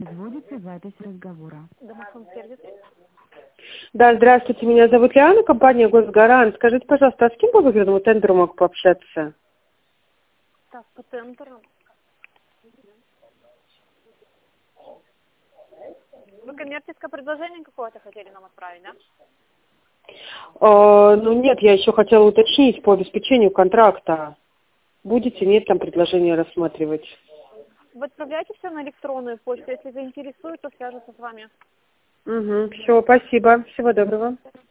Производится запись разговора. Домофон-сервис. Да, здравствуйте, меня зовут Лиана, компания «Госгарант». Скажите, пожалуйста, а с кем по выгодному тендеру могу пообщаться? Так, по тендеру. Вы коммерческое предложение какое-то хотели нам отправить, да? Ну нет, я еще хотела уточнить по обеспечению контракта. Будете, нет, там предложение рассматривать? Вы отправляете все на электронную почту, если заинтересует, то свяжутся с вами. Угу, все, спасибо, всего доброго.